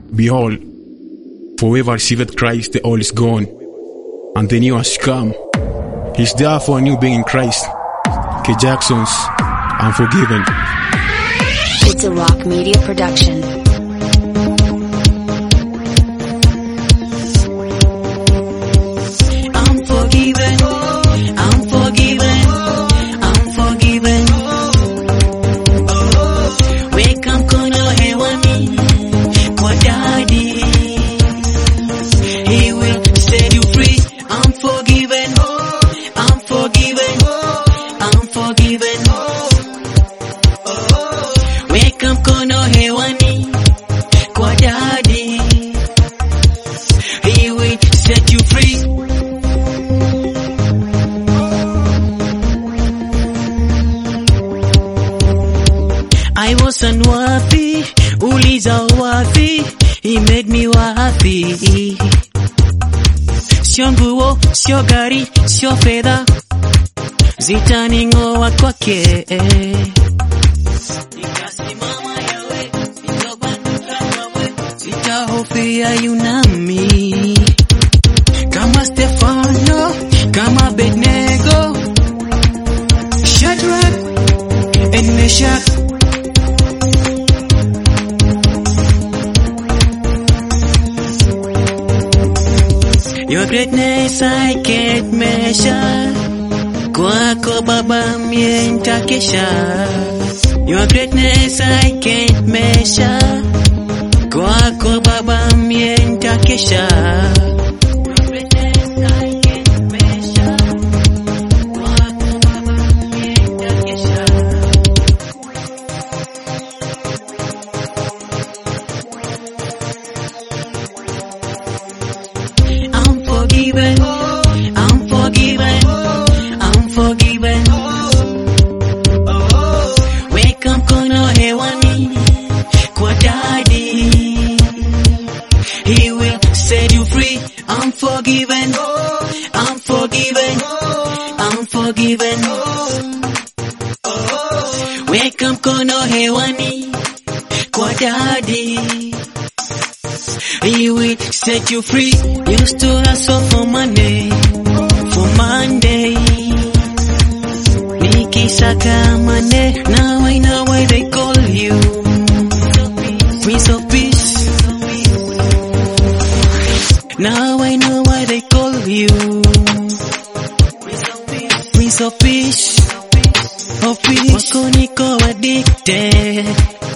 Behold, for whoever receiveth Christ, the old is gone, and the new has come. He's there for a new being in Christ. K. Jackson's Unforgiven. It's a Rock Media production. I was unworthy, uliza wapi, he made me worthy. Sio nguo, sio gari, sio fedha, zitaningoa kwake. Nikasimama yawe, nikabanduka wawe, sitahofia yunami. Kama Stefano, kama Abednego, Shadrach and Meshach. Your greatness I can't measure, kwako Baba mie nitakesha. Your greatness I can't measure, kwako Baba mie nitakesha. I'm forgiven. Weka mkono hewani kwa Daddy. He will set you free. I'm forgiven. Weka mkono hewani kwa Daddy. He will set you free. Used to hustle for money, Nikisaka money, now I know why they call you Prince of Peace. Now I know why they call you Prince of Peace. Wako niko addicted.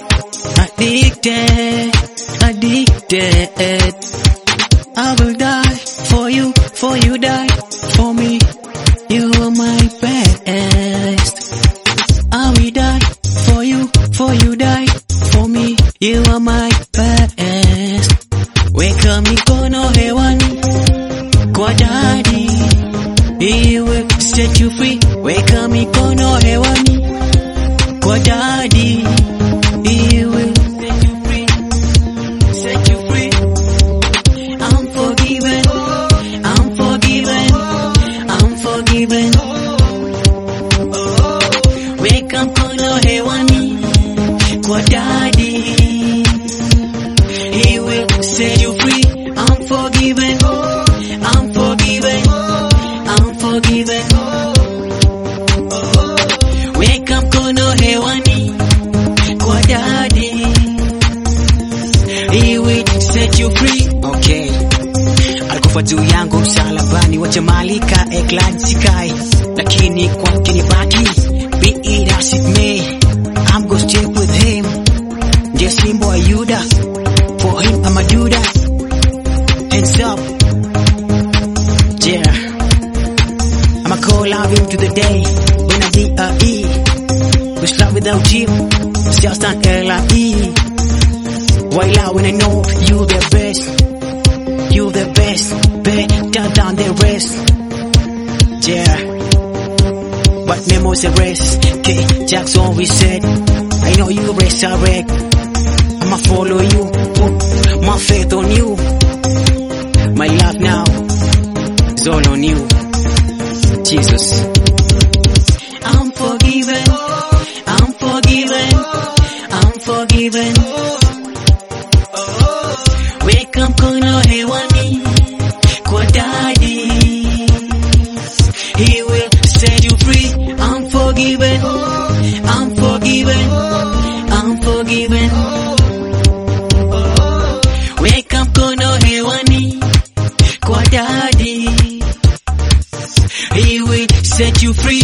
I will die for you die for me. You are my best. I will die for you die for me. You are my best. Weka mikono hewani kwa Daddy. He will set you free. Weka mikono hewani kwa Daddy. He will set you free. I'm forgiven. Weka mkono hewani kwa Daddy. He will set you free. I'm forgiven. Weka mkono hewani kwa Daddy. He will set you free. Okay. Alikufa juu yangu msalabani, wacha malika eklansikae, lakini kwake ni baki. Be it as it may, I'm gonna stick with him. Ndiye simbo wa Yuda, for him I'm a Judah. Hands up, yeah. I'ma call out him to the day when I D.A.E. Who's love without him, it's just an L.I.E. While out when I know you the best. You the best, better than the rest. Yeah, but memories the rest. K. Jackson we said, I know you resurrect. I'ma follow you, put my faith on you. My love now is all on you, Jesus. I'm forgiven. set you free.